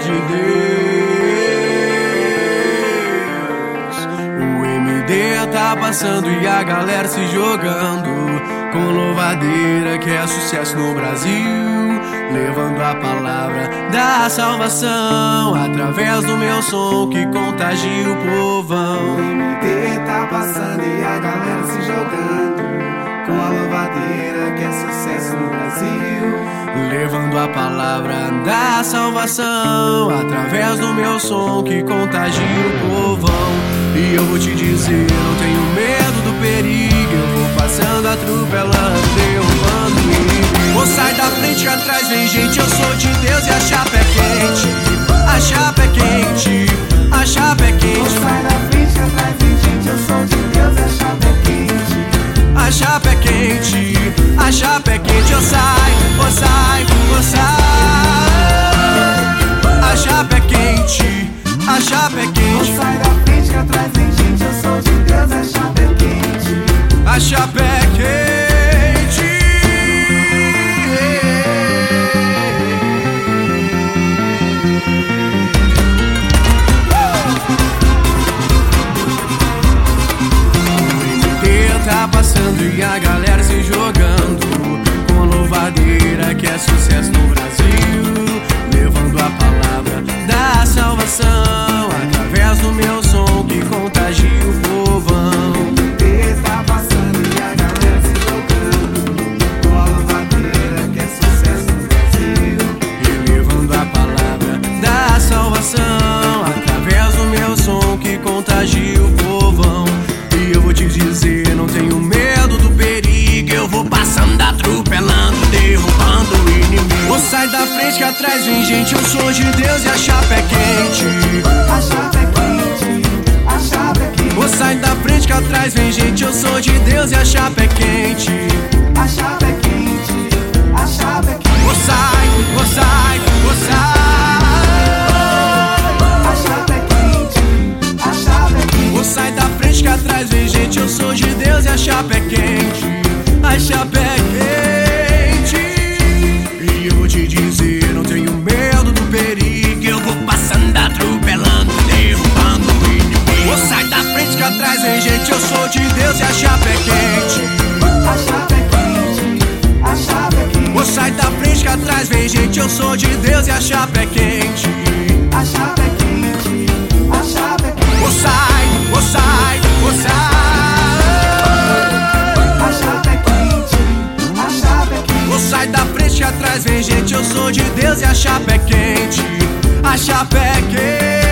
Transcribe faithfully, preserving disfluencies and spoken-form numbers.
de Deus. O M D tá passando e a galera se jogando com louvadeira que é sucesso no Brasil, levando a palavra da salvação através do meu som que contagia o povão. O M D tá passando e a galera se jogando com a louvadeira que é sucesso no Brasil, levando a palavra da salvação através do meu som que contagia o povão. E eu vou te dizer, não tenho medo do perigo, eu vou passando, atropelando, derrubando o inimigo. Vou sair da frente, atrás vem gente, eu sou de Deus e a chapa é quente, a chapa é quente, a chapa é quente. Vou sair da frente, atrás vem gente, eu sou de Deus e a chapa é quente, a chapa é quente, a chapa é quente. Eu saio, eu saio, eu saio. A chapa é quente, a chapa é quente. vou sair da frente, atrás vem gente, eu sou de Deus e a chapa é quente, a chapa é quente. Tá passando e a galera se jogando com louvadeira que é sucesso no Brasil, levando a palavra da salvação através do meu som que contagia o povão. O M D tá passando e a galera se jogando com a louvadeira que é sucesso no Brasil, E levando a palavra da salvação através do meu som que contagia o povão. E eu vou te dizer, não tenho medo do perigo, eu vou passando, atropelando, derrubando o inimigo. Vou sair da frente que atrás vem gente, eu sou de Deus e a chapa é quente, a chapa é quente, a chapa é quente. vou sair da frente que atrás vem gente, eu sou de Deus e a chapa é quente, A chapa é quente, a chapa é quente. vou sair, vou sair, vou sair. A chapa é quente, a chapa é quente. Vou sair da frente que atrás vem gente, eu sou de Deus e a chapa é quente, a chapa é quente. E eu vou te dizer, não tenho medo do perigo, eu vou passando, atropelando, derrubando o inimigo. Vou sair da frente que atrás vem gente, eu sou de Deus e a chapa é quente, A chapa é quente, a chapa é quente. vou sair da frente que atrás vem gente, eu sou de Deus e a chapa é quente, A chapa é quente, a chapa é quente. vou sair, vou sair, vou sair. A chapa é quente, a chapa é quente. Vou sair da frente que atrás vem gente, eu sou de Deus e a chapa é quente, a chapa é quente.